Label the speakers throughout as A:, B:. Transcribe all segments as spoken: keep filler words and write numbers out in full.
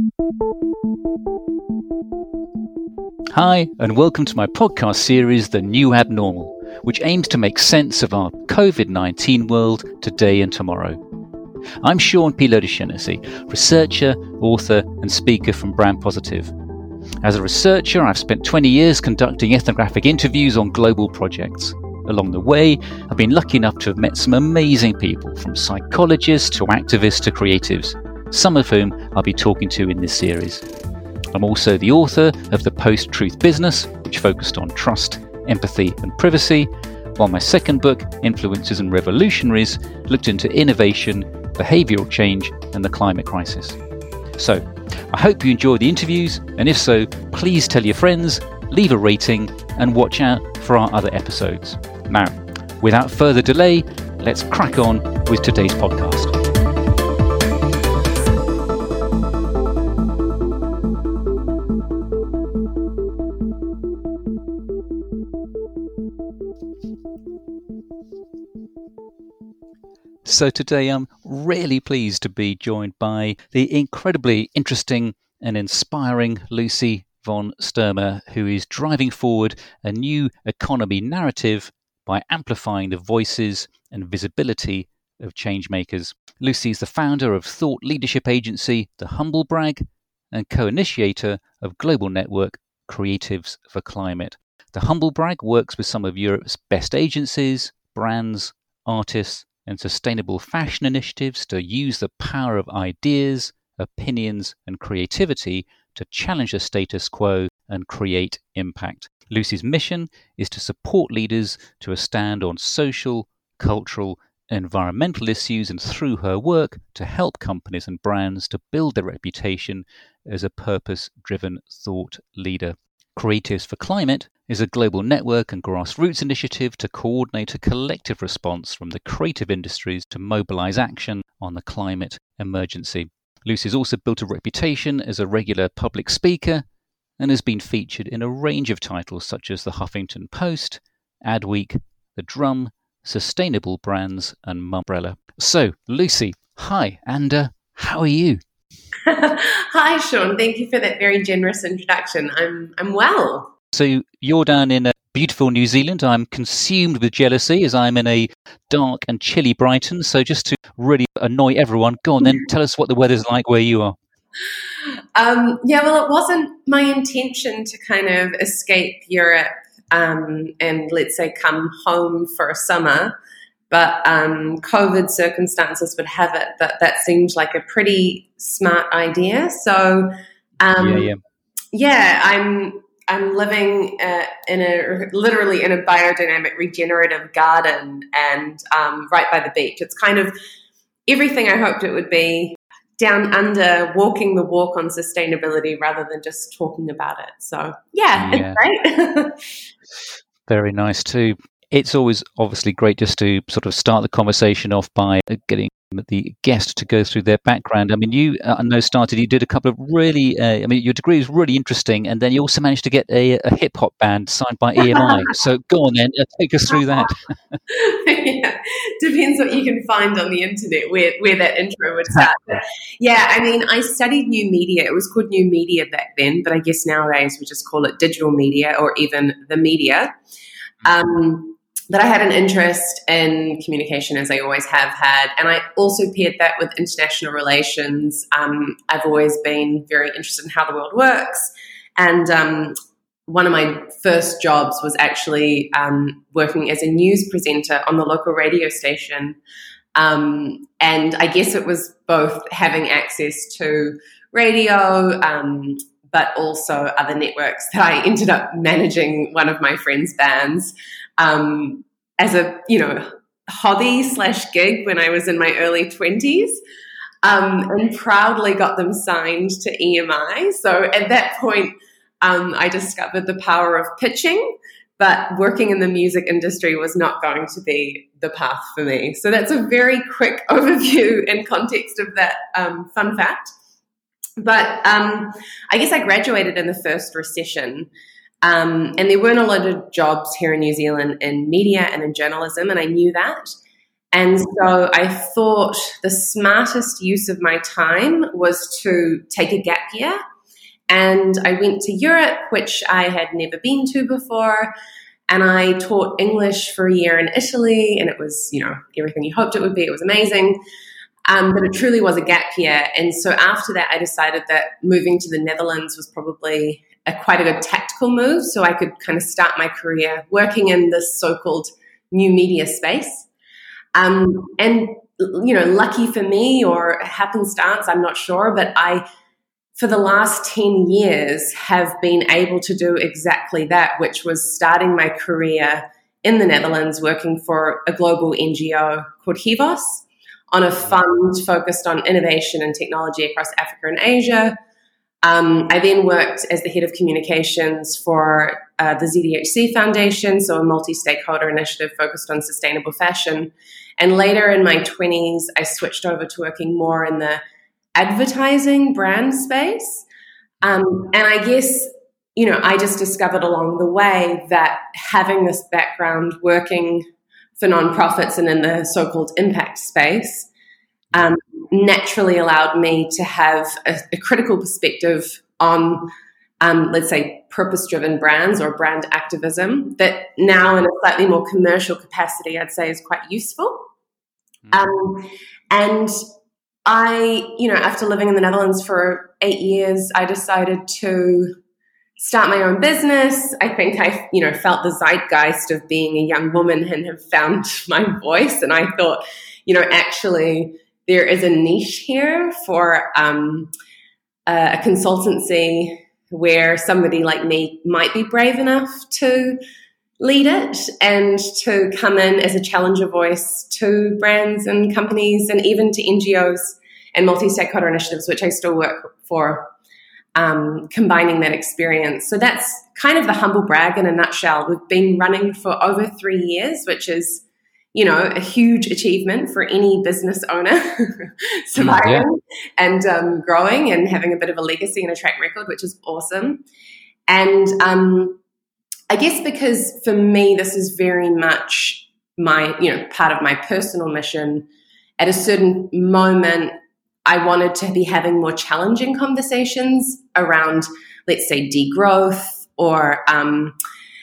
A: Hi, and welcome to my podcast series, The New Abnormal, which aims to make sense of our covid nineteen world today and tomorrow. I'm Sean P. Lodeshenesi, researcher, author, and speaker from Brand Positive. As a researcher, I've spent twenty years conducting ethnographic interviews on global projects. Along the way, I've been lucky enough to have met some amazing people, from psychologists to activists to creatives, some of whom I'll be talking to in this series. I'm also the author of The Post-Truth Business, which focused on trust, empathy and privacy, while my second book, Influencers and Revolutionaries, looked into innovation, behavioural change and the climate crisis. So, I hope you enjoy the interviews, and if so, please tell your friends, leave a rating and watch out for our other episodes. Now, without further delay, let's crack on with today's podcast. So today I'm really pleased to be joined by the incredibly interesting and inspiring Lucy von Sturmer, who is driving forward a new economy narrative by amplifying the voices and visibility of changemakers. Lucy is the founder of thought leadership agency The Humble Brag and co-initiator of global network Creatives for Climate. The Humble Brag works with some of Europe's best agencies, brands, artists, and sustainable fashion initiatives to use the power of ideas, opinions, and creativity to challenge the status quo and create impact. Lucy's mission is to support leaders to a stand on social, cultural, and environmental issues, and through her work to help companies and brands to build their reputation as a purpose-driven thought leader. Creatives for Climate is a global network and grassroots initiative to coordinate a collective response from the creative industries to mobilize action on the climate emergency. Lucy's also built a reputation as a regular public speaker and has been featured in a range of titles such as the Huffington Post, Adweek, The Drum, Sustainable Brands, and Mumbrella. So, Lucy, hi, and uh, how are you?
B: Hi, Sean. Thank you for that very generous introduction. I'm I'm well.
A: So you're down in uh, beautiful New Zealand. I'm consumed with jealousy as I'm in a dark and chilly Brighton. So just to really annoy everyone, go on then, tell us what the weather's like where you are.
B: Um, yeah, well, it wasn't my intention to kind of escape Europe um, and let's say come home for a summer. But um, COVID circumstances would have it that that seemed like a pretty smart idea. So, um,
A: yeah, yeah,
B: yeah, I'm I'm living uh, in a literally in a biodynamic regenerative garden and um, right by the beach. It's kind of everything I hoped it would be. Down under, walking the walk on sustainability rather than just talking about it. So, yeah,
A: yeah.
B: it's great.
A: Very nice too. It's always obviously great just to sort of start the conversation off by getting the guest to go through their background. I mean, you, uh, I know, started, you did a couple of really, uh, I mean, your degree is really interesting, and then you also managed to get a, a hip-hop band signed by E M I. So go on then, uh, take us through that.
B: Yeah, depends what you can find on the internet where, where that intro would start. But yeah, I mean, I studied new media. It was called new media back then, but I guess nowadays we just call it digital media or even the media. Um, But I had an interest in communication, as I always have had, and I also paired that with international relations. Um, I've always been very interested in how the world works, and um, one of my first jobs was actually um, working as a news presenter on the local radio station. Um, and I guess it was both having access to radio, um, but also other networks that I ended up managing one of my friend's bands um, as a, you know, hobby slash gig when I was in my early twenties, um, and proudly got them signed to E M I. So at that point, um, I discovered the power of pitching, but working in the music industry was not going to be the path for me. So that's a very quick overview and context of that um, fun fact. But um, I guess I graduated in the first recession, um, and there weren't a lot of jobs here in New Zealand in media and in journalism, and I knew that. And so I thought the smartest use of my time was to take a gap year. And I went to Europe, which I had never been to before. And I taught English for a year in Italy. And it was, you know, everything you hoped it would be. It was amazing. Um, but it truly was a gap year. And so after that, I decided that moving to the Netherlands was probably a quite a good tactical move. So I could kind of start my career working in this so-called new media space. Um, and, you know, lucky for me or happenstance, I'm not sure, but I, for the last ten years, have been able to do exactly that, which was starting my career in the Netherlands, working for a global N G O called Hivos on a fund focused on innovation and technology across Africa and Asia. Um, I then worked as the head of communications for uh, the Z D H C Foundation, so a multi-stakeholder initiative focused on sustainable fashion. And later in my twenties, I switched over to working more in the advertising brand space. Um, and I guess, you know, I just discovered along the way that having this background working for nonprofits and in the so-called impact space um, naturally allowed me to have a, a critical perspective on, um, let's say, purpose-driven brands or brand activism that now in a slightly more commercial capacity, I'd say, is quite useful. Mm. Um, and I, you know, after living in the Netherlands for eight years, I decided to start my own business. I think I, you know, felt the zeitgeist of being a young woman and have found my voice. And I thought, you know, actually there is a niche here for um, a consultancy where somebody like me might be brave enough to lead it and to come in as a challenger voice to brands and companies and even to N G Os and multi-stakeholder initiatives, which I still work for, um, combining that experience. So that's kind of the humble brag in a nutshell. We've been running for over three years, which is, you know, a huge achievement for any business owner surviving yeah. and um, growing and having a bit of a legacy and a track record, which is awesome. And um, I guess because for me, this is very much my, you know, part of my personal mission. At a certain moment, I wanted to be having more challenging conversations around, let's say, degrowth or, um,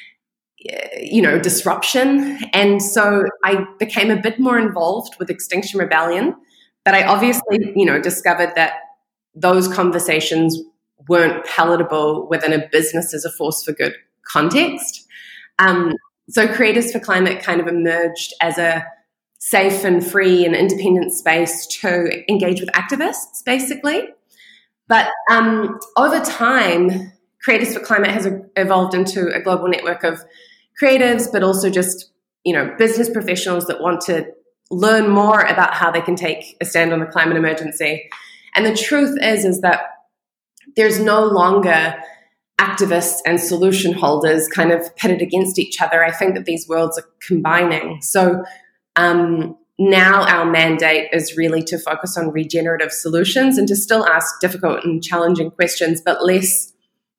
B: you know, disruption. And so I became a bit more involved with Extinction Rebellion. But I obviously, you know, discovered that those conversations weren't palatable within a business as a force for good context. Um, so Creators for Climate kind of emerged as a safe and free and independent space to engage with activists, basically. But um, over time, Creators for Climate has evolved into a global network of creatives, but also just, you know, business professionals that want to learn more about how they can take a stand on the climate emergency. And the truth is, is that there's no longer activists and solution holders kind of pitted against each other. I think that these worlds are combining. So um, now our mandate is really to focus on regenerative solutions and to still ask difficult and challenging questions, but less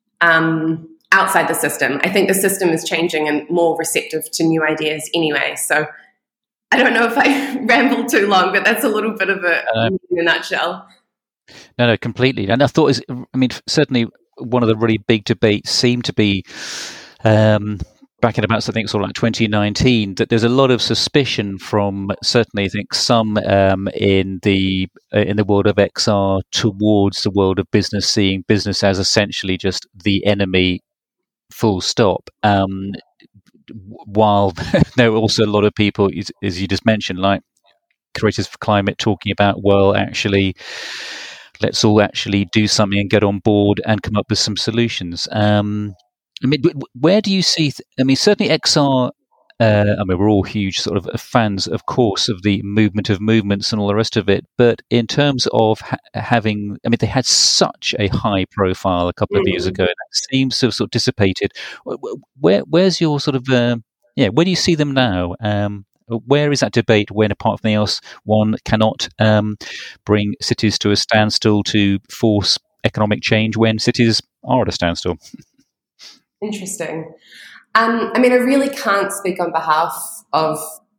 B: um, outside the system. I think the system is changing and more receptive to new ideas anyway. So I don't know if I rambled too long, but that's a little bit of a, uh, in a nutshell.
A: No, no, completely. And I thought, is, I mean, certainly one of the really big debates seemed to be um, back in about, I think, sort of like twenty nineteen, that there's a lot of suspicion from certainly, I think, some um, in the uh, in the world of X R towards the world of business, seeing business as essentially just the enemy, full stop. Um, while there are also a lot of people, as you just mentioned, like Creators for Climate, talking about, well, actually, let's all actually do something and get on board and come up with some solutions. Um, I mean, where do you see, I mean, certainly X R, uh, I mean, we're all huge sort of fans, of course, of the movement of movements and all the rest of it. But in terms of ha- having, I mean, they had such a high profile a couple of mm-hmm. years ago. That seems to have sort of dissipated. Where, where's your sort of, uh, yeah, where do you see them now? Um, Where is that debate when, apart from anything else, one cannot um, bring cities to a standstill to force economic change when cities are at a standstill?
B: Interesting. Um, I mean, I really can't speak on behalf of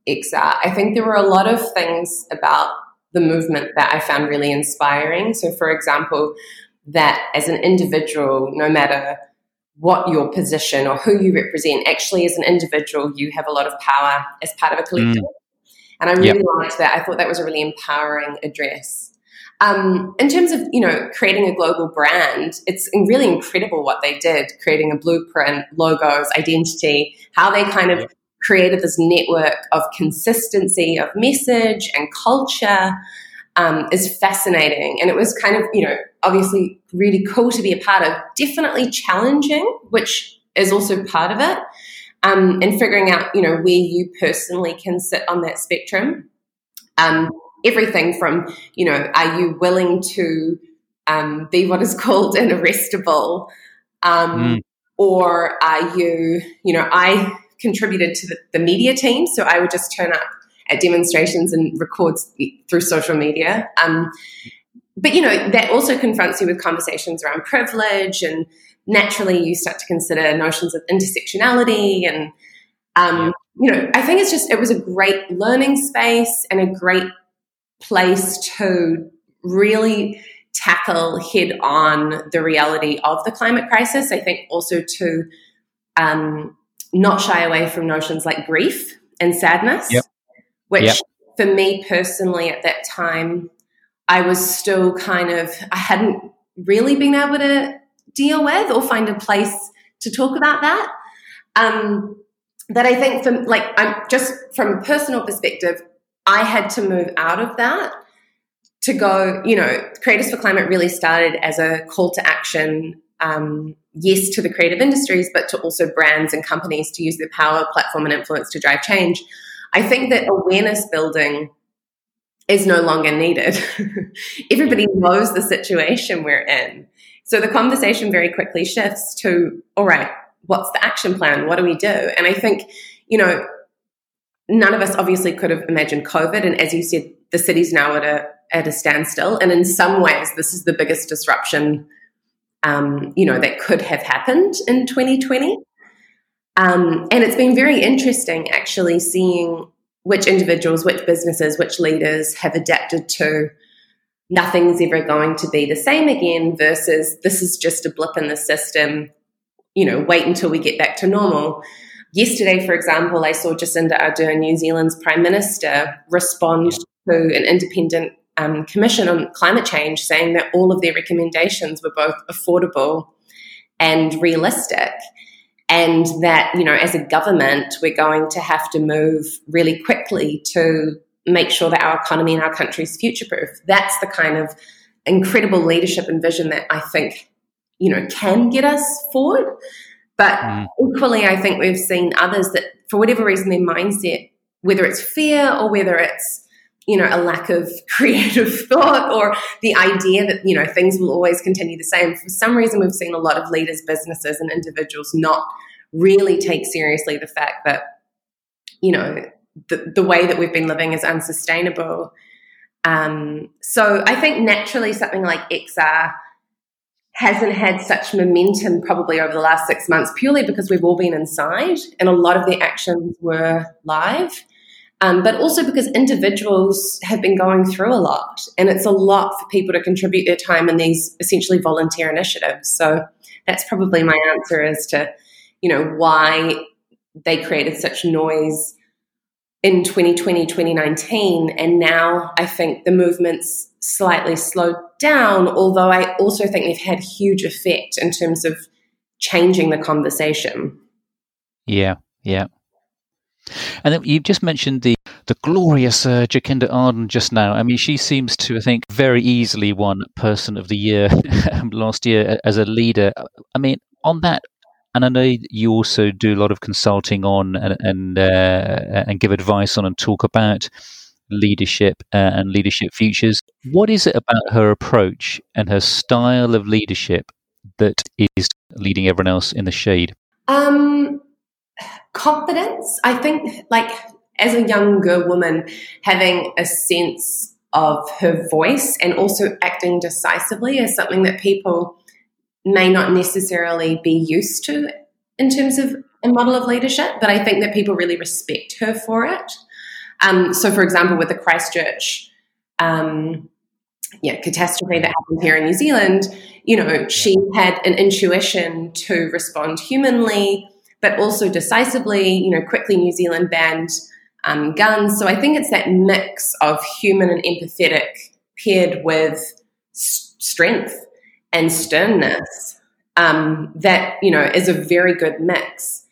B: X R. I think there were a lot of things about the movement that I found really inspiring. So, for example, that as an individual, no matter what your position or who you represent, actually as an individual, you have a lot of power as part of a collective. Mm. And I really yep. liked that. I thought that was a really empowering address. Um, in terms of, you know, creating a global brand, it's really incredible what they did, creating a blueprint, logos, identity, how they kind of yep. created this network of consistency of message and culture um, is fascinating. And it was kind of, you know, obviously really cool to be a part of, definitely challenging, which is also part of it, um, and figuring out, you know, where you personally can sit on that spectrum. Um, everything from, you know, are you willing to um, be what is called an arrestable, um, mm. or are you, you know, I contributed to the, the media team, so I would just turn up at demonstrations and record through social media. Um, but, you know, that also confronts you with conversations around privilege, and naturally you start to consider notions of intersectionality. And, um, you know, I think it's just, it was a great learning space and a great place to really tackle head on the reality of the climate crisis. I think also to um, not shy away from notions like grief and sadness, yep. which yep. for me personally at that time, I was still kind of, I hadn't really been able to deal with or find a place to talk about that. Um, that I think from like, I'm just from a personal perspective, I had to move out of that to go, you know, Creators for Climate really started as a call to action, um, yes, to the creative industries, but to also brands and companies to use their power, platform, and influence to drive change. I think that awareness building is no longer needed. Everybody knows the situation we're in. So the conversation very quickly shifts to, all right, what's the action plan? What do we do? And I think, you know, none of us obviously could have imagined COVID. And as you said, the city's now at a at a standstill. And in some ways, this is the biggest disruption, um, you know, that could have happened in twenty twenty. Um, and it's been very interesting actually seeing which individuals, which businesses, which leaders have adapted to nothing's ever going to be the same again versus this is just a blip in the system, you know, wait until we get back to normal. Yesterday, for example, I saw Jacinda Ardern, New Zealand's Prime Minister, respond to an independent um, commission on climate change saying that all of their recommendations were both affordable and realistic, and that, you know, as a government, we're going to have to move really quickly to make sure that our economy and our country is future-proof. That's the kind of incredible leadership and vision that I think, you know, can get us forward. But mm. equally, I think we've seen others that, for whatever reason, their mindset, whether it's fear or whether it's, you know, a lack of creative thought or the idea that, you know, things will always continue the same. For some reason, we've seen a lot of leaders, businesses, and individuals not really take seriously the fact that, you know, the, the way that we've been living is unsustainable. Um, so I think naturally something like X R hasn't had such momentum probably over the last six months purely because we've all been inside and a lot of the actions were live, um, but also because individuals have been going through a lot, and it's a lot for people to contribute their time in these essentially volunteer initiatives. So that's probably my answer as to, you know, why they created such noise in twenty twenty, twenty nineteen, and now I think the movement's slightly slowed down, although I also think they've had huge effect in terms of changing the conversation.
A: Yeah, yeah. And then you've just mentioned the, the glorious uh, Jacinda Ardern just now. I mean, she seems to, I think, very easily won Person of the Year last year as a leader. I mean, on that, and I know you also do a lot of consulting on and and, uh, and give advice on and talk about leadership uh, and leadership futures. What is it about her approach and her style of leadership that is leading everyone else in the shade?
B: Um, confidence. I think, like, as a younger woman, having a sense of her voice and also acting decisively is something that people may not necessarily be used to in terms of a model of leadership, but I think that people really respect her for it. Um, so, for example, with the Christchurch um, yeah, catastrophe that happened here in New Zealand, you know, she had an intuition to respond humanly, but also decisively. You know, quickly New Zealand banned um, guns. So I think it's that mix of human and empathetic paired with s- strength and sternness um, that, you know, is a very good mix.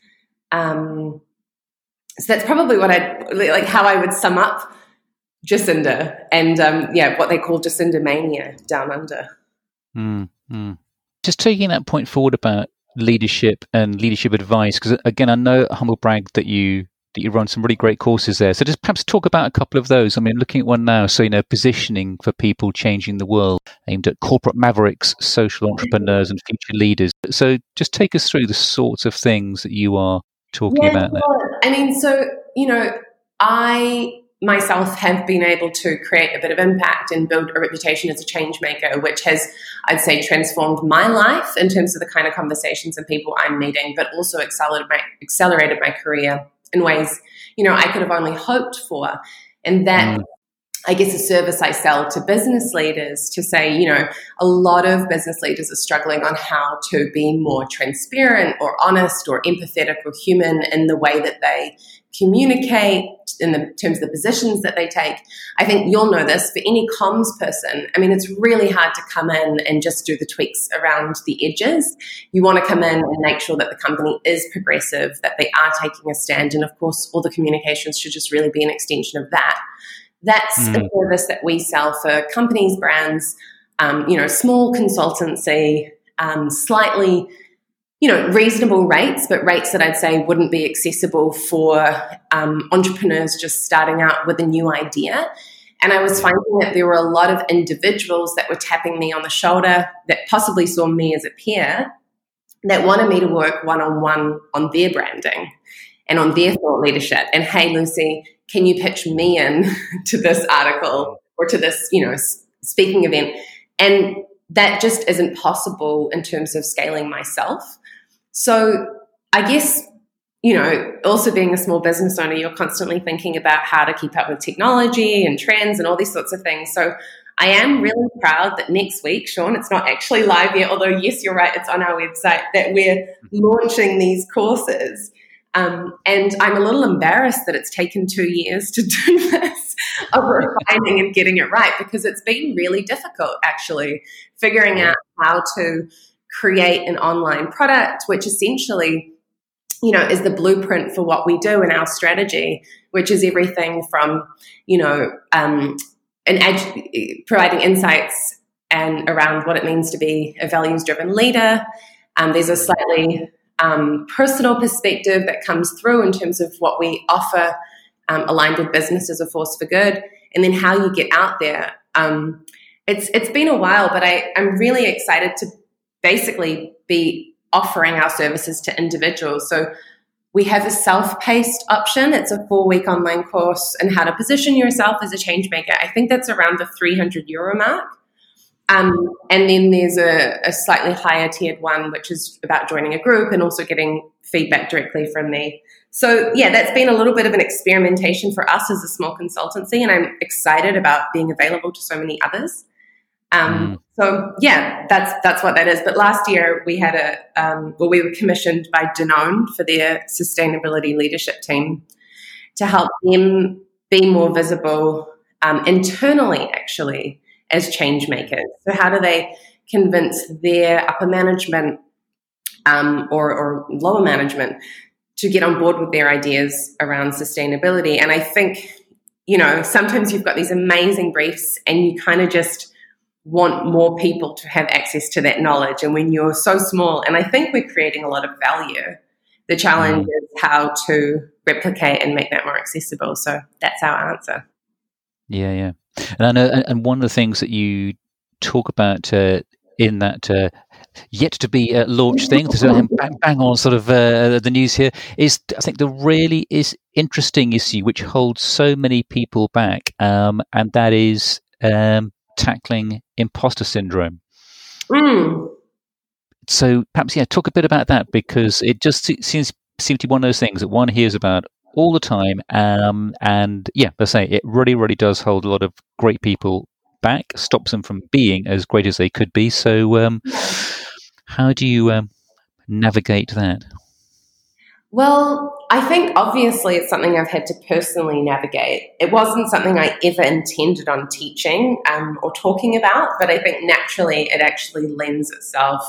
B: Um, so that's probably what I like, how I would sum up Jacinda and um, yeah, what they call Jacinda mania down under.
A: Mm-hmm. Just taking that point forward about leadership and leadership advice, because again, I know humble brag that you that you run some really great courses there. So just perhaps talk about a couple of those. I mean, looking at one now, so you know, positioning for people changing the world, aimed at corporate mavericks, social entrepreneurs, and future leaders. So just take us through the sorts of things that you are talking
B: yeah,
A: about there.
B: I mean, so you know, I myself have been able to create a bit of impact and build a reputation as a change maker, which has, I'd say, transformed my life in terms of the kind of conversations and people I'm meeting, but also accelerated my, accelerated my career in ways, you know, I could have only hoped for. And that, mm. I guess, a service I sell to business leaders to say, you know, a lot of business leaders are struggling on how to be more transparent or honest or empathetic or human in the way that they communicate, in the terms of the positions that they take. I think you'll know this, for any comms person, I mean, it's really hard to come in and just do the tweaks around the edges. You want to come in and make sure that the company is progressive, that they are taking a stand, and of course, all the communications should just really be an extension of that. That's mm. a service that we sell for companies, brands, um, you know, small consultancy, um, slightly, you know, reasonable rates, but rates that I'd say wouldn't be accessible for um, entrepreneurs just starting out with a new idea. And I was finding that there were a lot of individuals that were tapping me on the shoulder that possibly saw me as a peer that wanted me to work one-on-one on their branding and on their thought leadership. And, hey, Lucy, can you pitch me in to this article or to this, you know, speaking event? And that just isn't possible in terms of scaling myself. So I guess, you know, also being a small business owner, you're constantly thinking about how to keep up with technology and trends and all these sorts of things. So I am really proud that next week, Sean, it's not actually live yet, although yes, you're right, it's on our website, that we're launching these courses. Um, and I'm a little embarrassed that it's taken two years to do this, of refining and getting it right, because it's been really difficult, actually, figuring out how to create an online product, which essentially, you know, is the blueprint for what we do in our strategy, which is everything from, you know, um, an ed- providing insights and around what it means to be a values-driven leader. Um, there's a slightly um, personal perspective that comes through in terms of what we offer, um, aligned with business as a force for good, and then how you get out there. Um, it's it's been a while, but I, I'm really excited to basically be offering our services to individuals. So we have a self-paced option. It's a four-week online course on how to position yourself as a change maker. I think that's around the three hundred euro mark. Um, and then there's a, a slightly higher tiered one, which is about joining a group and also getting feedback directly from me. So yeah, that's been a little bit of an experimentation for us as a small consultancy, and I'm excited about being available to so many others. Um, mm. So yeah, that's that's what that is. But last year we had a um, well, we were commissioned by Danone for their sustainability leadership team to help them be more visible um, internally, actually, as change makers. So how do they convince their upper management um, or, or lower management to get on board with their ideas around sustainability? And I think, you know, sometimes you've got these amazing briefs and you kind of just want more people to have access to that knowledge. And when you're so small, and I think we're creating a lot of value, the challenge mm. is how to replicate and make that more accessible. So that's our answer.
A: Yeah, yeah. And I know, and one of the things that you talk about uh, in that uh, yet to be uh, launched thing, to bang, bang on sort of uh, the news here, is I think the really is interesting issue which holds so many people back, um, and that is um, tackling imposter syndrome.
B: Mm.
A: So perhaps, yeah, talk a bit about that, because it just seems seems to be one of those things that one hears about all the time. Um, and yeah, I say it really, really does hold a lot of great people back, stops them from being as great as they could be. So, um, how do you um, navigate that?
B: Well, I think obviously it's something I've had to personally navigate. It wasn't something I ever intended on teaching um, or talking about, but I think naturally it actually lends itself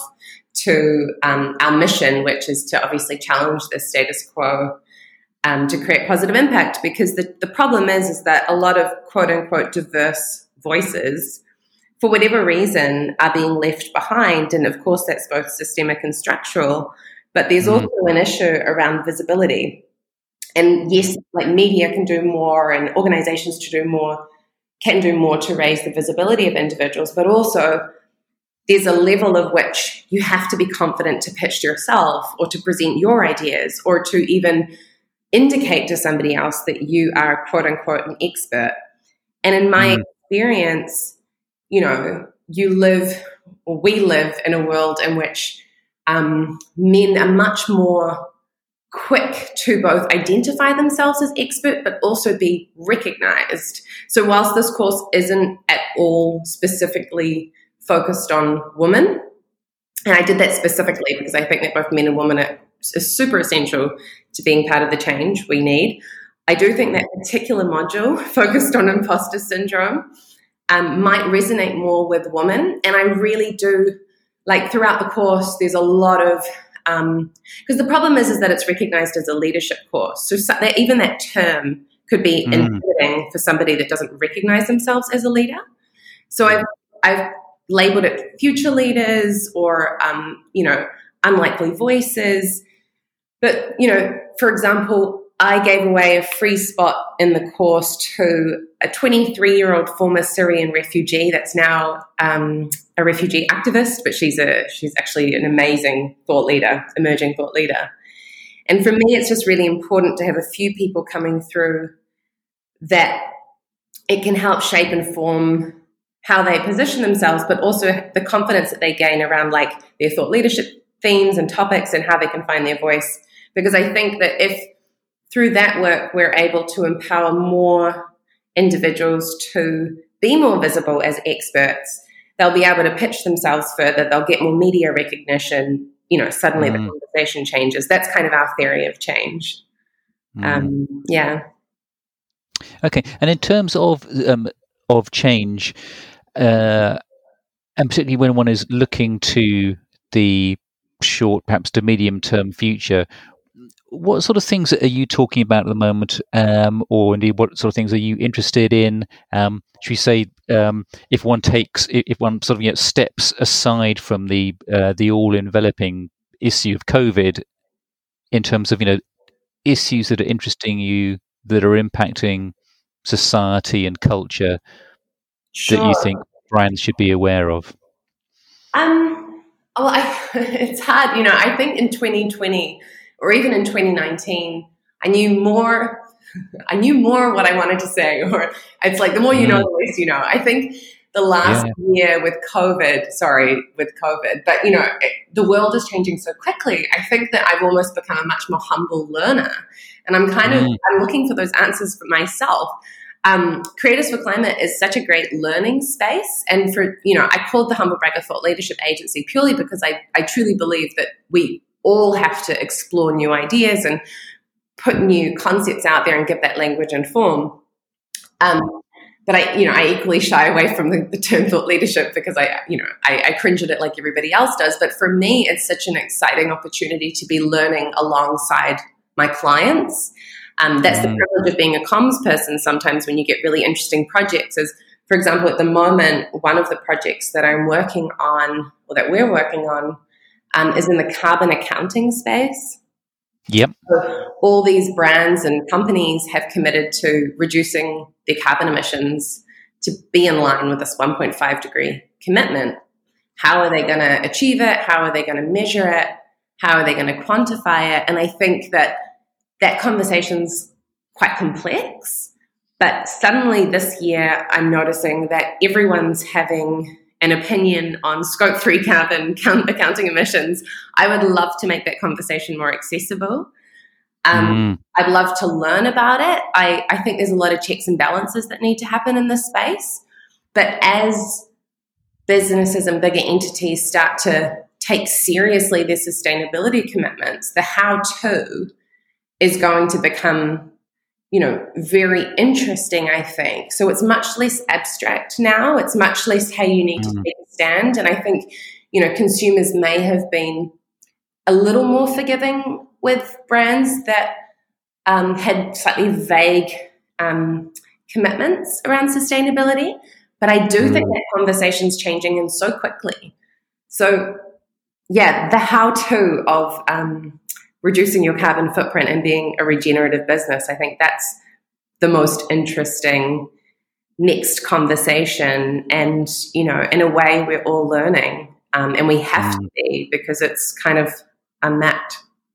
B: to um, our mission, which is to obviously challenge the status quo um, to create positive impact. Because the, the problem is, is that a lot of quote unquote diverse voices, for whatever reason, are being left behind. And of course, that's both systemic and structural. But there's also an issue around visibility. And yes, like media can do more and organizations to do more, can do more to raise the visibility of individuals, but also there's a level of which you have to be confident to pitch to yourself or to present your ideas or to even indicate to somebody else that you are quote unquote an expert. And in my mm. experience, you know, you live or we live in a world in which Um, men are much more quick to both identify themselves as expert but also be recognized. So whilst this course isn't at all specifically focused on women, and I did that specifically because I think that both men and women are, are super essential to being part of the change we need, I do think that particular module focused on imposter syndrome um, might resonate more with women. And I really do, like throughout the course, there's a lot of, um, because the problem is, is that it's recognized as a leadership course. So, so that even that term could be mm. inhibiting for somebody that doesn't recognize themselves as a leader. So I've, I've labeled it future leaders or, um, you know, unlikely voices. But, you know, for example, I gave away a free spot in the course to a twenty-three-year-old former Syrian refugee that's now um, a refugee activist, but she's a she's actually an amazing thought leader, emerging thought leader. And for me, it's just really important to have a few people coming through that it can help shape and form how they position themselves, but also the confidence that they gain around like their thought leadership themes and topics and how they can find their voice. Because I think that if through that work, we're able to empower more individuals to be more visible as experts. They'll be able to pitch themselves further. They'll get more media recognition. You know, suddenly mm. the conversation changes. That's kind of our theory of change. Mm. Um, yeah.
A: Okay. And in terms of um, of change, uh, and particularly when one is looking to the short, perhaps to medium-term future, what sort of things are you talking about at the moment, um, or indeed what sort of things are you interested in? Um, should we say, um, if one takes, if one sort of you know, steps aside from the uh, the all-enveloping issue of COVID, in terms of you know issues that are interesting you, that are impacting society and culture, sure. that you think brands should be aware of?
B: Um, well, I, it's hard, you know. I think in twenty twenty. Or even in twenty nineteen, I knew more. I knew more what I wanted to say. Or it's like the more you know, the less you know. I think the last yeah. year with COVID, sorry, with COVID, but you know, it, the world is changing so quickly. I think that I've almost become a much more humble learner, and I'm kind mm. of I'm looking for those answers for myself. Um, Creators for Climate is such a great learning space, and for you know, I called the Humble Bragger Thought Leadership Agency purely because I I truly believe that we all have to explore new ideas and put new concepts out there and give that language and form. Um, but I, you know, I equally shy away from the, the term thought leadership because I, you know, I, I cringe at it like everybody else does. But for me, it's such an exciting opportunity to be learning alongside my clients. Um, that's the privilege of being a comms person. Sometimes when you get really interesting projects is, for example, at the moment, one of the projects that I'm working on or that we're working on Um, is in the carbon accounting space.
A: Yep.
B: So all these brands and companies have committed to reducing their carbon emissions to be in line with this one point five degree commitment. How are they going to achieve it? How are they going to measure it? How are they going to quantify it? And I think that that conversation's quite complex. But suddenly this year, I'm noticing that everyone's having an opinion on scope three carbon count, accounting emissions. I would love to make that conversation more accessible. Um,
A: Mm.
B: I'd love to learn about it. I, I think there's a lot of checks and balances that need to happen in this space. But as businesses and bigger entities start to take seriously their sustainability commitments, the how-to is going to become, you know, very interesting, I think. So it's much less abstract now. It's much less, hey, you need mm. to take a stand. And I think, you know, consumers may have been a little more forgiving with brands that um, had slightly vague um, commitments around sustainability. But I do mm. think that conversation's changing and so quickly. So, yeah, the how-to of um, reducing your carbon footprint and being a regenerative business, I think that's the most interesting next conversation. And, you know, in a way, we're all learning, um, and we have mm. to be, because it's kind of unmapped.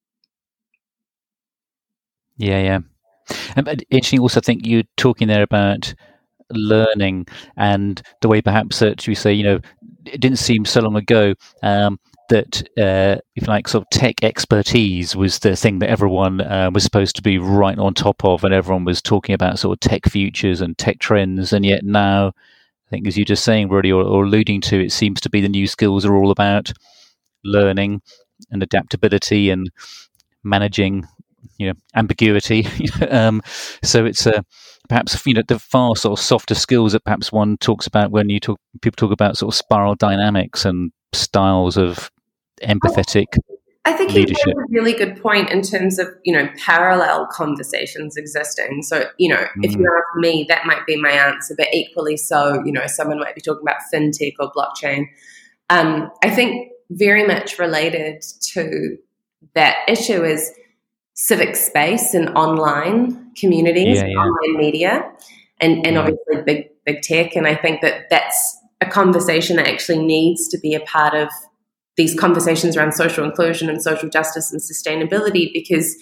A: Yeah, yeah. And interesting also, I think you're talking there about learning and the way perhaps that you say, you know, it didn't seem so long ago um, that, uh, if you like, sort of tech expertise was the thing that everyone uh, was supposed to be right on top of, and everyone was talking about sort of tech futures and tech trends. And yet now, I think, as you're just saying, really, or, or alluding to, it seems to be the new skills are all about learning and adaptability and managing, you know, ambiguity. um, so it's a uh, perhaps, you know, the far sort of softer skills that perhaps one talks about when you talk, people talk about sort of spiral dynamics and styles of empathetic
B: I think
A: leadership.
B: You made a really good point in terms of, you know, parallel conversations existing. So, you know, mm. if you ask me, that might be my answer, but equally so, you know, someone might be talking about fintech or blockchain. Um, I think very much related to that issue is civic space and online communities,
A: yeah, yeah.
B: online media, and, and obviously big big tech. And I think that that's a conversation that actually needs to be a part of these conversations around social inclusion and social justice and sustainability, because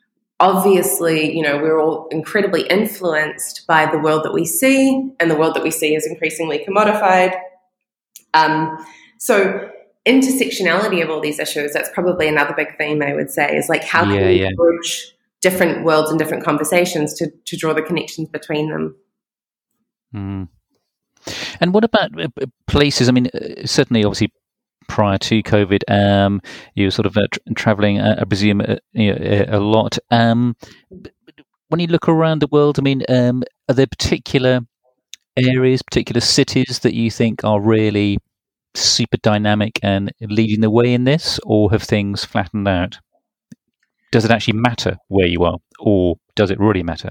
B: obviously, you know, we're all incredibly influenced by the world that we see, and the world that we see is increasingly commodified. Um, so intersectionality of all these issues, that's probably another big theme, I would say, is like how can
A: yeah,
B: we
A: yeah.
B: bridge different worlds and different conversations to, to draw the connections between them.
A: Mm. And what about uh, places? I mean, uh, certainly, obviously, prior to COVID, um, you were sort of uh, tra- traveling, uh, I presume, uh, you know, a lot. Um, when you look around the world, I mean, um, are there particular areas, particular cities that you think are really super dynamic and leading the way in this, or have things flattened out? Does it actually matter where you are, or does it really matter?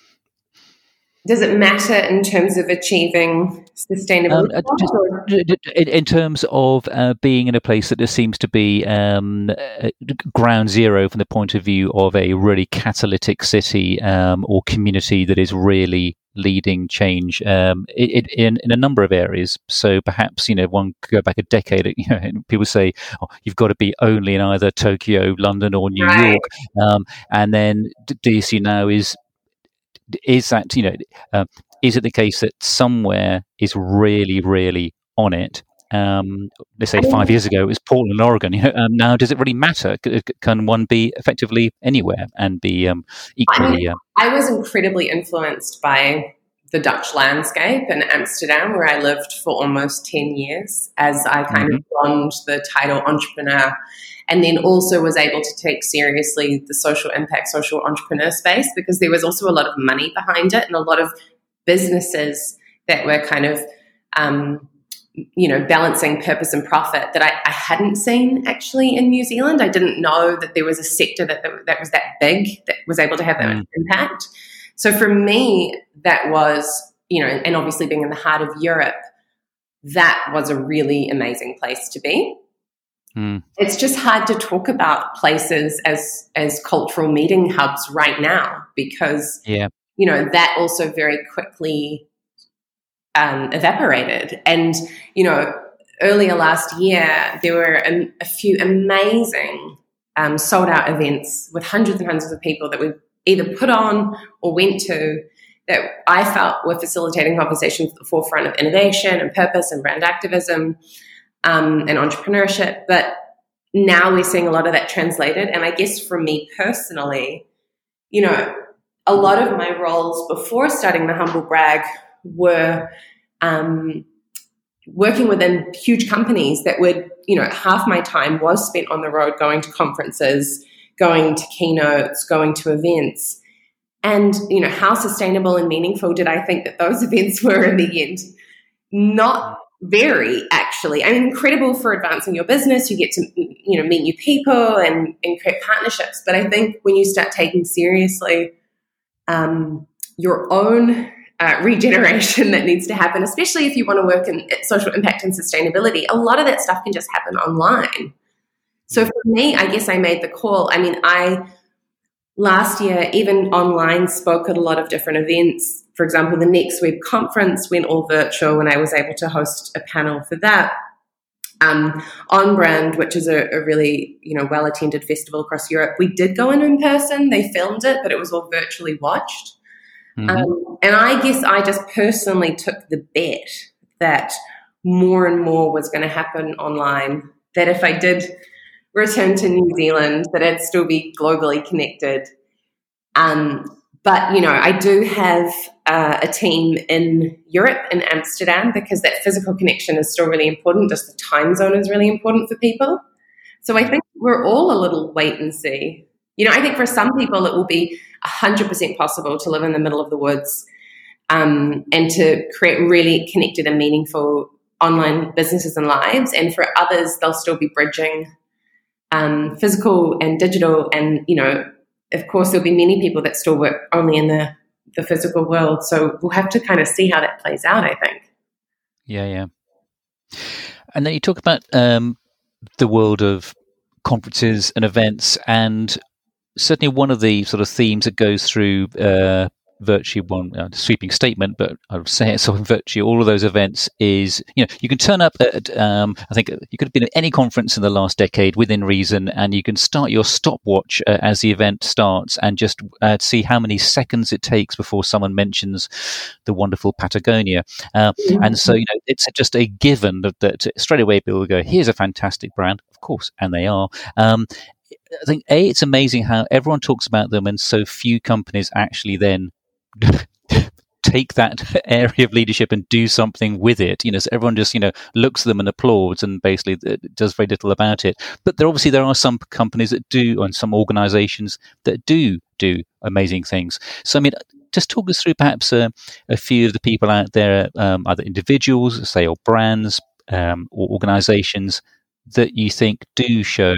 B: Does it matter in terms of achieving sustainability? Um,
A: just, in, in terms of uh, being in a place that there seems to be um, uh, ground zero from the point of view of a really catalytic city um, or community that is really leading change um, it, it, in, in a number of areas. So perhaps, you know, one could go back a decade, you know, people say, oh, you've got to be only in either Tokyo, London or New right. York. Um, and then D C now is, is that, you know, uh, is it the case that somewhere is really, really on it? Um, let's say five years ago it was Portland, Oregon. You know, um, now, does it really matter? C- can one be effectively anywhere and be um, equally?
B: I,
A: Uh,
B: I was incredibly influenced by the Dutch landscape in Amsterdam, where I lived for almost ten years as I kind mm-hmm. of donned the title entrepreneur, and then also was able to take seriously the social impact, social entrepreneur space, because there was also a lot of money behind it and a lot of businesses that were kind of, um, you know, balancing purpose and profit that I, I hadn't seen actually in New Zealand. I didn't know that there was a sector that, that, that was that big, that was able to have that much impact. So for me, that was, you know, and obviously being in the heart of Europe, that was a really amazing place to be. Mm. It's just hard to talk about places as as cultural meeting hubs right now because,
A: yeah.
B: you know, that also very quickly um, evaporated. And, you know, earlier last year, there were a, a few amazing um, sold-out events with hundreds and hundreds of people that we either put on or went to that I felt were facilitating conversations at the forefront of innovation and purpose and brand activism um, and entrepreneurship. But now we're seeing a lot of that translated. And I guess for me personally, you know, a lot of my roles before starting the Humble Brag were um, working within huge companies that would, you know, half my time was spent on the road going to conferences, going to keynotes, going to events. And, you know, how sustainable and meaningful did I think that those events were in the end? Not very, actually. I mean, incredible for advancing your business. You get to, you know, meet new people and, and create partnerships. But I think when you start taking seriously um, your own uh, regeneration that needs to happen, especially if you want to work in social impact and sustainability, a lot of that stuff can just happen online. So for me, I guess I made the call. I mean, I last year, even online, spoke at a lot of different events. For example, the Next Web conference went all virtual, and I was able to host a panel for that. Um, On Brand, which is a, a really, you know, well-attended festival across Europe, we did go in in person. They filmed it, but it was all virtually watched. Mm-hmm. Um, and I guess I just personally took the bet that more and more was going to happen online, that if I did return to New Zealand, that I'd still be globally connected. Um, but, you know, I do have uh, a team in Europe, in Amsterdam, because that physical connection is still really important. Just the time zone is really important for people. So I think we're all a little wait and see. You know, I think for some people it will be one hundred percent possible to live in the middle of the woods um, and to create really connected and meaningful online businesses and lives. And for others, they'll still be bridging Um, physical and digital, and, you know, of course, there'll be many people that still work only in the, the physical world. So we'll have to kind of see how that plays out, I think.
A: Yeah, yeah. And then you talk about um, the world of conferences and events, and certainly one of the sort of themes that goes through uh, virtually one uh, sweeping statement, but I would say it so virtually all of those events is, you know, you can turn up at, um, I think you could have been at any conference in the last decade within reason, and you can start your stopwatch uh, as the event starts and just uh, see how many seconds it takes before someone mentions the wonderful Patagonia. Uh, mm-hmm. And so, you know, it's just a given that, that straight away people will go, here's a fantastic brand, of course, and they are. Um, I think, A, it's amazing how everyone talks about them and so few companies actually then take that area of leadership and do something with it. You know, so everyone just, you know, looks at them and applauds and basically does very little about it. But there obviously there are some companies that do, and some organizations that do do amazing things. So, I mean, just talk us through perhaps uh, a few of the people out there, um, either individuals, say, or brands, um, or organizations that you think do show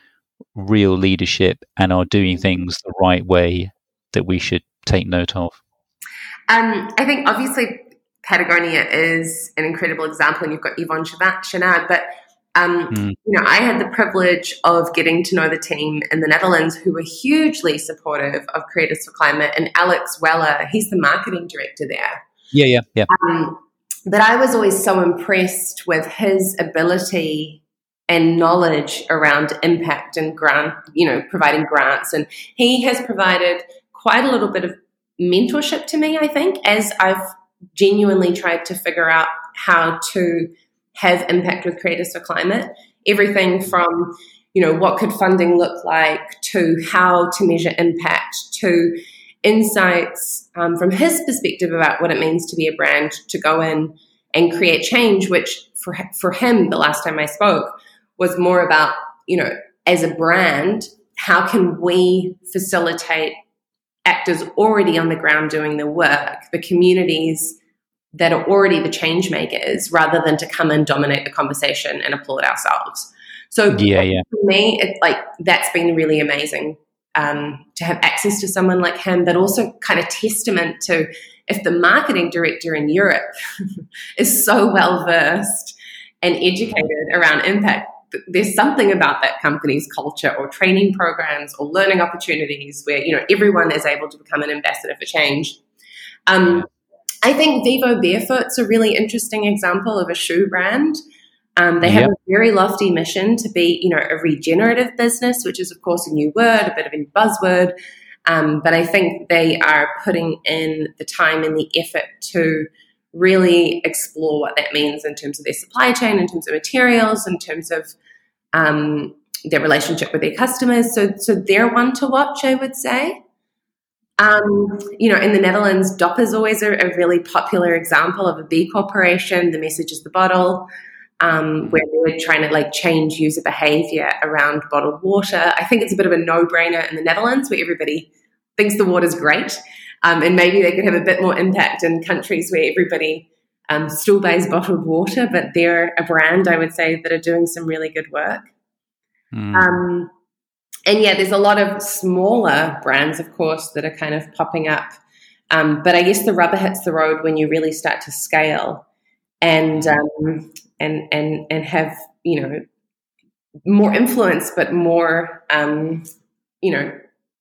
A: real leadership and are doing things the right way that we should take note of.
B: Um, I think obviously Patagonia is an incredible example, and you've got Yvon Chouinard, but um, mm. you know, I had the privilege of getting to know the team in the Netherlands, who were hugely supportive of Creators for Climate, and Alex Weller, he's the marketing director there.
A: Yeah, yeah, yeah.
B: Um, but I was always so impressed with his ability and knowledge around impact and grant, you know, providing grants, and he has provided quite a little bit of mentorship to me, I think, as I've genuinely tried to figure out how to have impact with Creators for Climate. Everything from, you know, what could funding look like, to how to measure impact, to insights um, from his perspective about what it means to be a brand, to go in and create change, which for for him, the last time I spoke, was more about, you know, as a brand, how can we facilitate actors already on the ground doing the work, the communities that are already the change makers, rather than to come and dominate the conversation and applaud ourselves. So
A: yeah, yeah.
B: for me, it's like that's been really amazing um, to have access to someone like him, but also kind of testament to if the marketing director in Europe is so well versed and educated around impact, there's something about that company's culture or training programs or learning opportunities where, you know, everyone is able to become an ambassador for change. Um, I think Vivo Barefoot's a really interesting example of a shoe brand. Um, they have yep. a very lofty mission to be, you know, a regenerative business, which is, of course, a new word, a bit of a buzzword. Um, but I think they are putting in the time and the effort to really explore what that means in terms of their supply chain, in terms of materials, in terms of um, their relationship with their customers. So, so they're one to watch, I would say. Um, you know, in the Netherlands, D O P is always a, a really popular example of a B corporation. The message is the bottle, um, where they're trying to like change user behavior around bottled water. I think it's a bit of a no-brainer in the Netherlands where everybody thinks the water's great. Um, and maybe they could have a bit more impact in countries where everybody um, still buys bottled water, but they're a brand, I would say, that are doing some really good work. Mm. Um, and yeah, there's a lot of smaller brands, of course, that are kind of popping up. Um, but I guess the rubber hits the road when you really start to scale and um, and and and have, you know, more influence, but more, um, you know,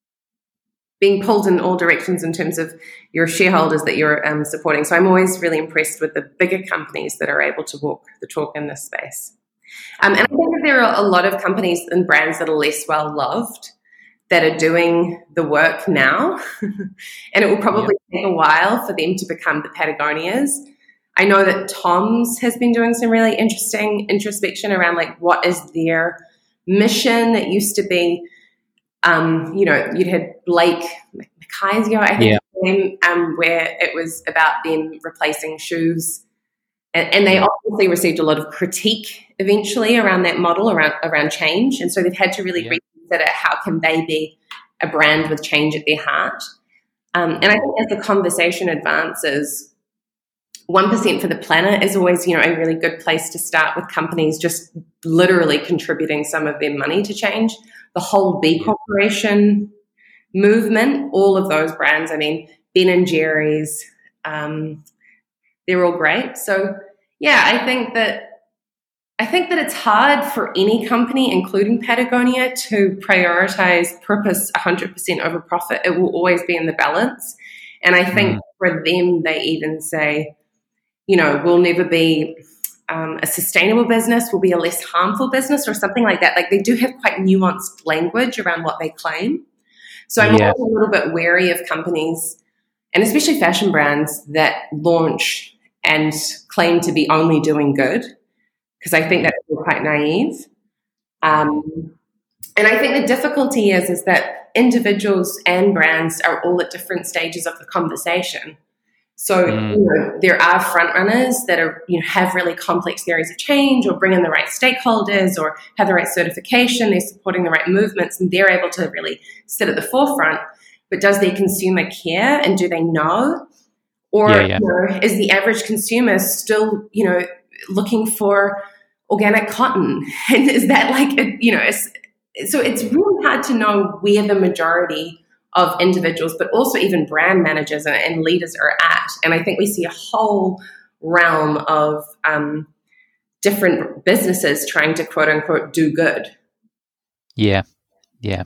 B: being pulled in all directions in terms of your shareholders that you're um, supporting. So I'm always really impressed with the bigger companies that are able to walk the talk in this space. Um, and I think that there are a lot of companies and brands that are less well loved that are doing the work now. And it will probably yeah. take a while for them to become the Patagonias. I know that Tom's has been doing some really interesting introspection around like what is their mission. It used to be, um, you know, you'd had Blake Machisio, I think, yeah. name, um, where it was about them replacing shoes. And, and they obviously received a lot of critique eventually around that model, around around change. And so they've had to really yeah. reconsider how can they be a brand with change at their heart. Um, and I think as the conversation advances, one percent for the planet is always, you know, a really good place to start with companies just literally contributing some of their money to change. The whole B Corporation movement, all of those brands, I mean, Ben and Jerry's, um, they're all great. So, yeah, I think that I think that it's hard for any company, including Patagonia, to prioritize purpose one hundred percent over profit. It will always be in the balance. And I think mm. for them, they even say, you know, we'll never be um, a sustainable business, we'll be a less harmful business or something like that. Like they do have quite nuanced language around what they claim. So I'm yeah. always a little bit wary of companies, and especially fashion brands, that launch and claim to be only doing good, because I think that's quite naive. Um, and I think the difficulty is, is that individuals and brands are all at different stages of the conversation. So mm. you know, there are front runners that are, you know, have really complex theories of change, or bring in the right stakeholders, or have the right certification. They're supporting the right movements, and they're able to really sit at the forefront. But does their consumer care, and do they know? Or yeah, yeah. You know, is the average consumer still, you know, looking for organic cotton? And is that like, a, you know, it's, so it's really hard to know where the majority of individuals, but also even brand managers and, and leaders are at. And I think we see a whole realm of um, different businesses trying to quote unquote do good.
A: Yeah, yeah.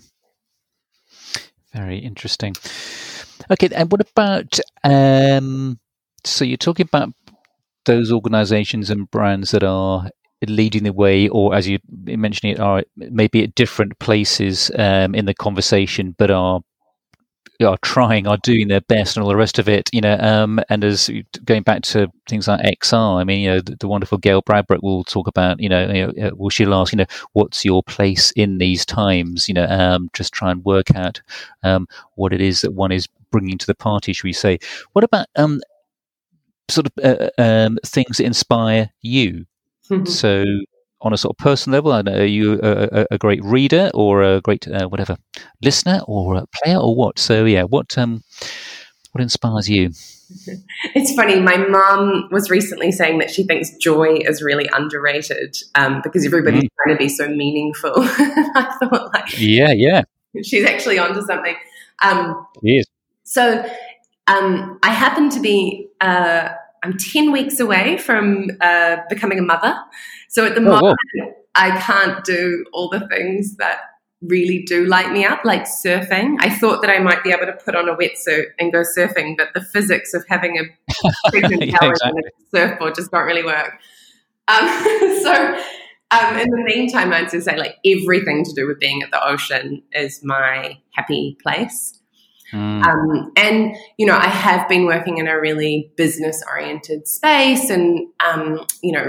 A: Very interesting. Okay, and what about, um, so you're talking about those organizations and brands that are leading the way, or as you mentioned it, are maybe at different places um, in the conversation, but are are trying, are doing their best, and all the rest of it, you know. Um, and as going back to things like X R, I mean, you know, the, the wonderful Gail Bradbrook will talk about, you know, you know, well, she'll ask, you know, what's your place in these times? You know, um, just try and work out um, what it is that one is bringing to the party, should we say? What about um, sort of uh, um, things that inspire you? Mm-hmm. So, on a sort of personal level, I know, are you a, a, a great reader, or a great uh, whatever listener, or a player, or what? So yeah, what um, what inspires you?
B: It's funny. My mum was recently saying that she thinks joy is really underrated um, because everybody's mm. trying to be so meaningful. I thought, like,
A: yeah, yeah,
B: she's actually onto something. Um,
A: yes.
B: So um, I happen to be. Uh, I'm ten weeks away from uh, becoming a mother. So at the oh, moment, whoa. I can't do all the things that really do light me up, like surfing. I thought that I might be able to put on a wetsuit and go surfing, but the physics of having a pregnant yeah, exactly. on a surfboard just don't really work. Um, so um, in the meantime, I'd say like everything to do with being at the ocean is my happy place. Mm. Um, and, you know, I have been working in a really business-oriented space, and, um, you know,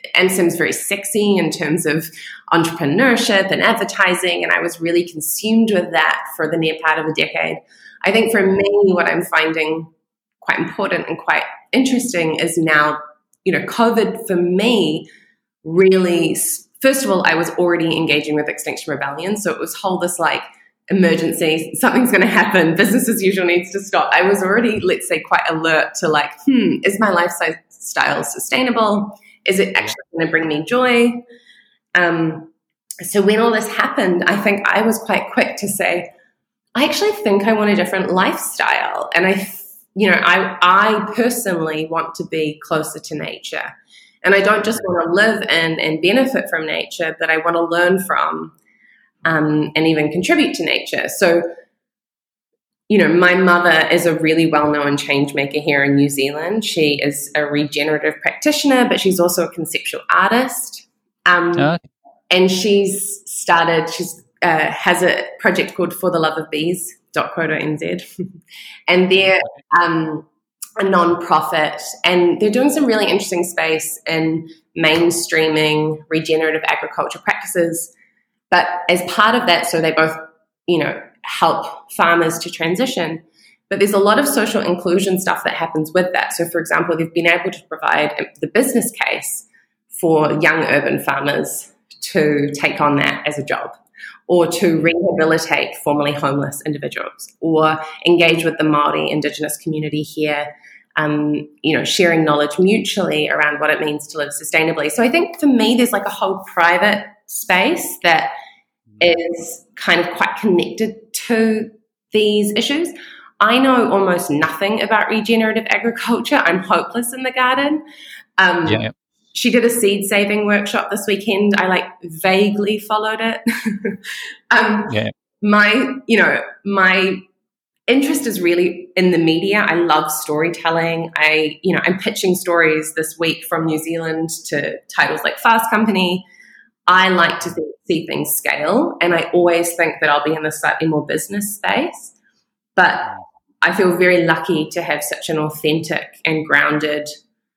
B: and seems very sexy in terms of entrepreneurship and advertising. And I was really consumed with that for the near part of a decade. I think for me, what I'm finding quite important and quite interesting is now, you know, COVID for me really, first of all, I was already engaging with Extinction Rebellion. So it was whole this like emergency, something's going to happen, business as usual needs to stop. I was already, let's say, quite alert to like, hmm, is my lifestyle sustainable? Is it actually going to bring me joy? Um, so when all this happened, I think I was quite quick to say, I actually think I want a different lifestyle. And I, you know, I, I personally want to be closer to nature. And I don't just want to live in and benefit from nature, but I want to learn from um, and even contribute to nature. So, you know, my mother is a really well-known change maker here in New Zealand. She is a regenerative practitioner, but she's also a conceptual artist. Um, okay. And she's started, she's uh, has a project called for the love of bees dot co dot n z. And they're um, a non-profit, and they're doing some really interesting space in mainstreaming regenerative agriculture practices. But as part of that, so they both, you know, help farmers to transition. But there's a lot of social inclusion stuff that happens with that. So, for example, they've been able to provide the business case for young urban farmers to take on that as a job, or to rehabilitate formerly homeless individuals, or engage with the Māori Indigenous community here, um, you know, sharing knowledge mutually around what it means to live sustainably. So I think for me, there's like a whole private space that is kind of quite connected to these issues. I know almost nothing about regenerative agriculture. I'm hopeless in the garden. Um, yeah. She did a seed saving workshop this weekend. I like vaguely followed it. um, yeah. My, you know, my interest is really in the media. I love storytelling. I, you know, I'm pitching stories this week from New Zealand to titles like Fast Company. I like to see, see things scale, and I always think that I'll be in a slightly more business space. But I feel very lucky to have such an authentic and grounded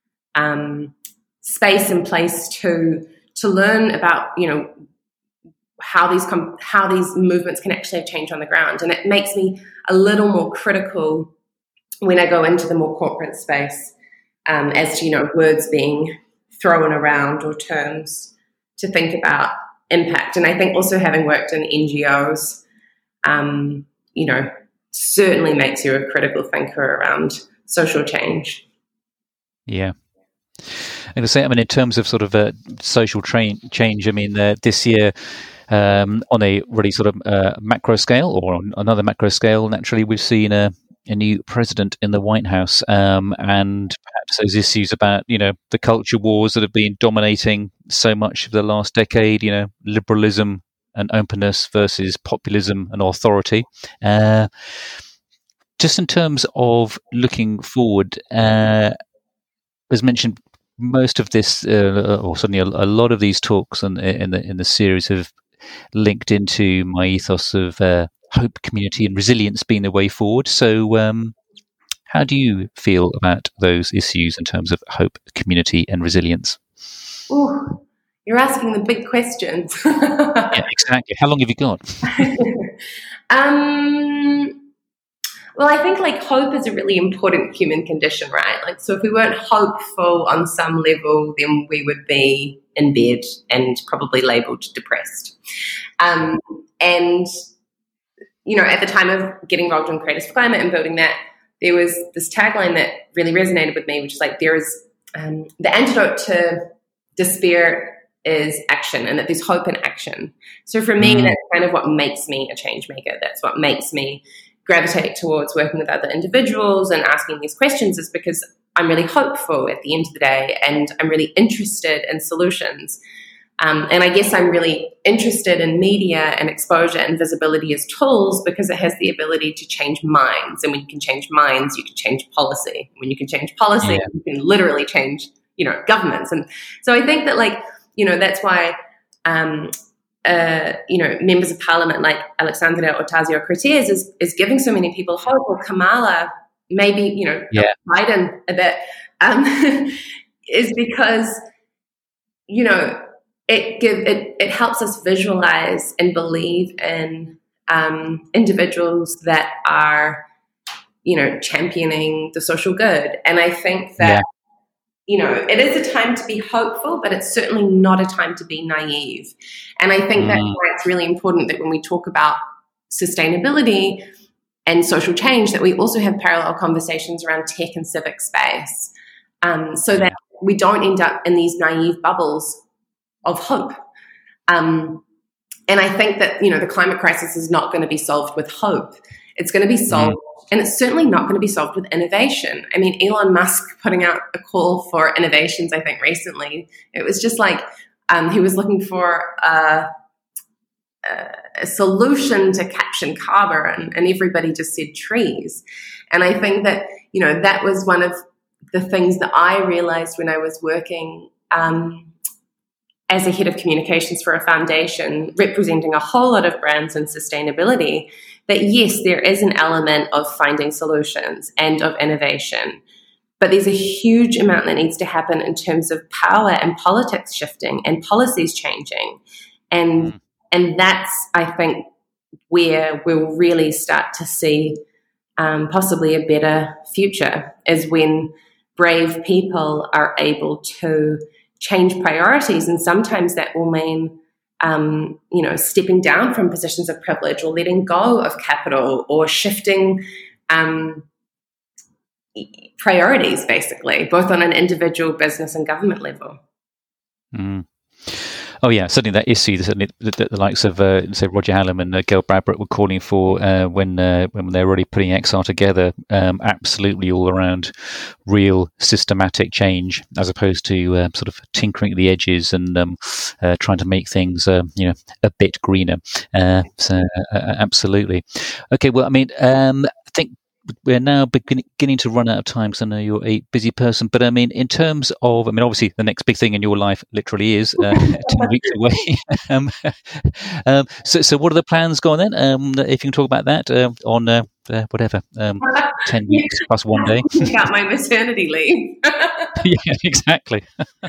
B: um, space and place to to learn about, you know, how these com- how these movements can actually have change on the ground. And it makes me a little more critical when I go into the more corporate space um, as to, you know, words being thrown around or terms to think about impact. And I think also having worked in N G Os, um, you know, certainly makes you a critical thinker around social change.
A: Yeah. And to say, I mean, in terms of sort of uh, social tra- change, I mean, uh, this year, um, on a really sort of uh, macro scale, or on another macro scale, naturally, we've seen a, a new president in the White House, um, and perhaps those issues about, you know, the culture wars that have been dominating so much of the last decade, you know, liberalism and openness versus populism and authority. Uh, just in terms of looking forward, uh, as mentioned, most of this, uh, or certainly a, a lot of these talks in, in the in the series have linked into my ethos of uh, hope, community, and resilience being the way forward. So, um, how do you feel about those issues in terms of hope, community, and resilience?
B: Ooh, you're asking the big questions.
A: Yeah, exactly. How long have you got?
B: um. Well, I think like hope is a really important human condition, right? Like, so if we weren't hopeful on some level, then we would be in bed and probably labeled depressed. Um, and, you know, at the time of getting involved in Creators for Climate and building that, there was this tagline that really resonated with me, which is like, there is um, the antidote to despair is action, and that there's hope in action. So for me, mm. that's kind of what makes me a change maker. That's what makes me gravitate towards working with other individuals and asking these questions, is because I'm really hopeful at the end of the day, and I'm really interested in solutions. Um, and I guess I'm really interested in media and exposure and visibility as tools, because it has the ability to change minds. And when you can change minds, you can change policy. When you can change policy, yeah. you can literally change, you know, governments. And so I think that, like, you know, that's why um, Uh, you know, members of parliament like Alexandria Ocasio-Cortez is, is giving so many people hope, or Kamala, maybe, you know, yeah. Biden a bit, um, is because you know, it give it it helps us visualize and believe in um, individuals that are, you know, championing the social good. And I think that, yeah. you know, it is a time to be hopeful, but it's certainly not a time to be naive. And I think mm. that's why it's really important that when we talk about sustainability and social change, that we also have parallel conversations around tech and civic space, um, so that we don't end up in these naive bubbles of hope. Um, and I think that, you know, the climate crisis is not going to be solved with hope. It's going to be solved, mm. and it's certainly not going to be solved with innovation. I mean, Elon Musk putting out a call for innovations, I think, recently, it was just like um, he was looking for a, a solution to caption carbon, and everybody just said trees. And I think that, you know, that was one of the things that I realized when I was working um, as a head of communications for a foundation representing a whole lot of brands and sustainability, that yes, there is an element of finding solutions and of innovation, but there's a huge amount that needs to happen in terms of power and politics shifting and policies changing. And, mm. and that's, I think, where we'll really start to see um, possibly a better future, is when brave people are able to change priorities. And sometimes that will mean, um, you know, stepping down from positions of privilege, or letting go of capital, or shifting um, priorities, basically, both on an individual, business and government level.
A: Mm. Oh yeah, certainly that issue that the, the likes of uh, say Roger Hallam and uh, Gail Bradbrook were calling for uh, when uh, when they were already putting X R together, um, absolutely all around real systematic change, as opposed to uh, sort of tinkering at the edges and um, uh, trying to make things uh, you know a bit greener. Uh, so uh, absolutely, okay. Well, I mean, um, I think we're now beginning, beginning to run out of time, because I know you're a busy person. But I mean, in terms of, I mean, obviously the next big thing in your life literally is uh, ten weeks away. um, um, so, so what are the plans going then? Um, if you can talk about that uh, on uh, uh, whatever, um, ten weeks plus one day.
B: Got my maternity leave.
A: Yeah, exactly.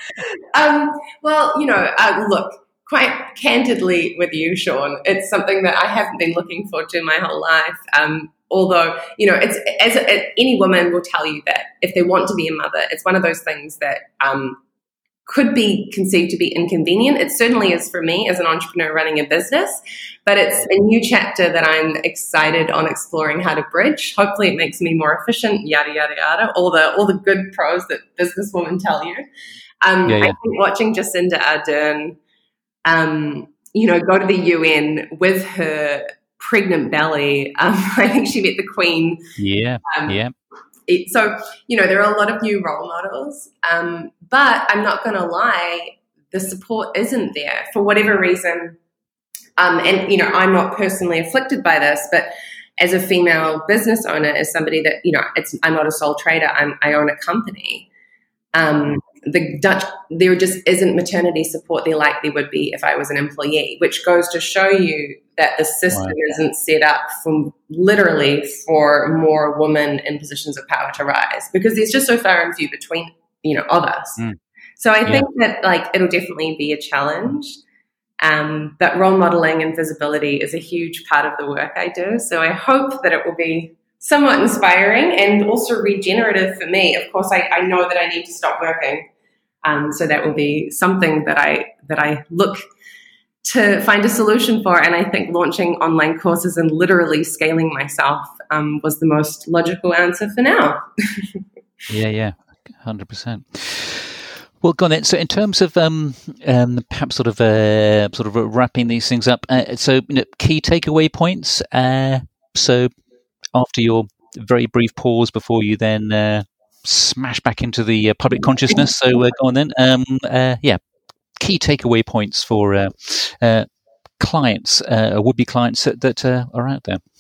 B: um, well, you know, uh, look, quite candidly with you, Sean, it's something that I haven't been looking forward to my whole life. Um, Although, you know, it's as a, any woman will tell you that if they want to be a mother, it's one of those things that um, could be conceived to be inconvenient. It certainly is for me as an entrepreneur running a business, but it's a new chapter that I'm excited on exploring how to bridge. Hopefully it makes me more efficient, yada, yada, yada, all the all the good pros that businesswomen tell you. Um, yeah, yeah. I think watching Jacinda Ardern, um, you know, go to the U N with her pregnant belly. Um, I think she met the Queen.
A: Yeah, um, yeah.
B: It, so, you know, there are a lot of new role models, um, but I'm not going to lie, the support isn't there for whatever reason. Um, and, you know, I'm not personally afflicted by this, but as a female business owner, as somebody that, you know, it's, I'm not a sole trader, I'm, I own a company. Um, the Dutch, there just isn't maternity support there like there would be if I was an employee, which goes to show you that the system right. isn't set up for literally for more women in positions of power to rise, because there's just so far and few between, you know, of us. Mm. So I yeah. think that like it'll definitely be a challenge. Um, but role modeling and visibility is a huge part of the work I do. So I hope that it will be somewhat inspiring and also regenerative for me. Of course, I, I know that I need to stop working. Um, so that will be something that I that I look to find a solution for. And I think launching online courses and literally scaling myself um, was the most logical answer for now.
A: yeah, yeah, one hundred percent. Well, go on then. So in terms of um, um, perhaps sort of uh, sort of wrapping these things up, uh, so you know, key takeaway points. Uh, so after your very brief pause before you then uh, smash back into the uh, public consciousness. So uh, go on then. Um, uh, yeah, key takeaway points for uh, uh, clients, uh, would-be clients that, that uh, are out there.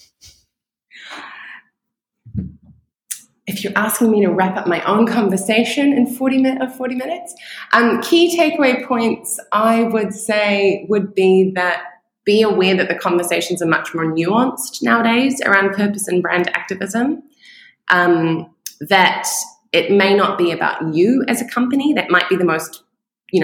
B: If you're asking me to wrap up my own conversation in forty minutes or forty minutes, um, key takeaway points I would say would be that be aware that the conversations are much more nuanced nowadays around purpose and brand activism. Um, that it may not be about you as a company. That might be the most, you know,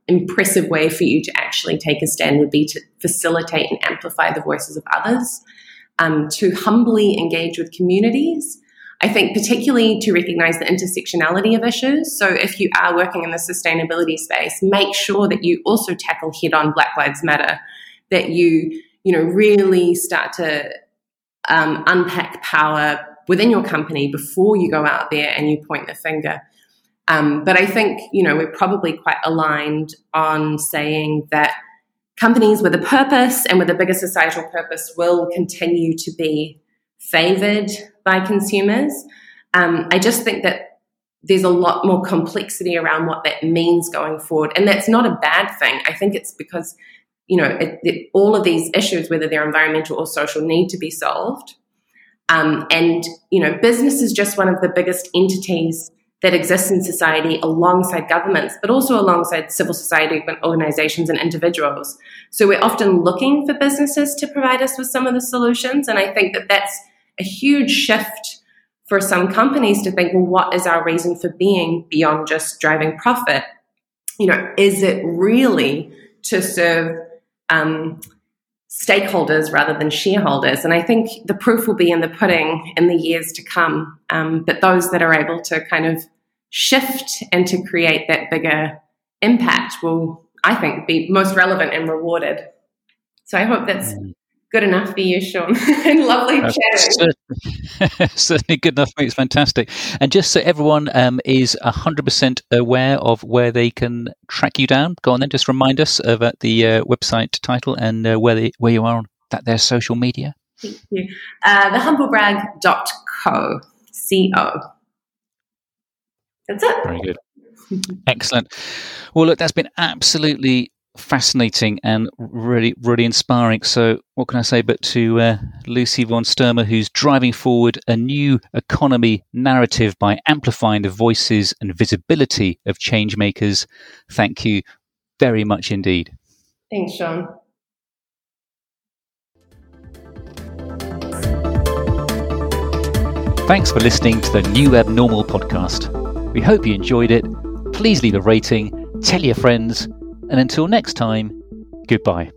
B: impressive way for you to actually take a stand would be to facilitate and amplify the voices of others, um, to humbly engage with communities. I think particularly to recognize the intersectionality of issues. So if you are working in the sustainability space, make sure that you also tackle head-on Black Lives Matter, that you, you know, really start to um, unpack power within your company before you go out there and you point the finger. Um, but I think, you know, we're probably quite aligned on saying that companies with a purpose and with a bigger societal purpose will continue to be favored by consumers. Um, I just think that there's a lot more complexity around what that means going forward. And that's not a bad thing. I think it's because, you know, it, it, all of these issues, whether they're environmental or social, need to be solved. Um, and, you know, business is just one of the biggest entities that exists in society alongside governments, but also alongside civil society organizations and individuals. So we're often looking for businesses to provide us with some of the solutions. And I think that that's a huge shift for some companies to think, well, what is our reason for being beyond just driving profit? You know, is it really to serve um, stakeholders rather than shareholders? And I think the proof will be in the pudding in the years to come. Um, but those that are able to kind of shift and to create that bigger impact will, I think, be most relevant and rewarded. So I hope that's good enough for you, Sean. And lovely
A: That's
B: chatting.
A: Certainly, certainly good enough for me. It's fantastic. And just so everyone um, is one hundred percent aware of where they can track you down, go on then, just remind us of uh, the uh, website title and uh, where they, where you are on that their social media.
B: Thank you. Uh, the humblebrag dot co. C O. That's it.
A: Very good. Excellent. Well, look, that's been absolutely fascinating and really, really inspiring. So what can I say but to uh, Lucy von Sturmer, who's driving forward a new economy narrative by amplifying the voices and visibility of change makers. Thank you very much indeed.
B: Thanks, Sean.
A: Thanks for listening to the New Abnormal podcast. We hope you enjoyed it. Please leave a rating, tell your friends, and until next time, goodbye.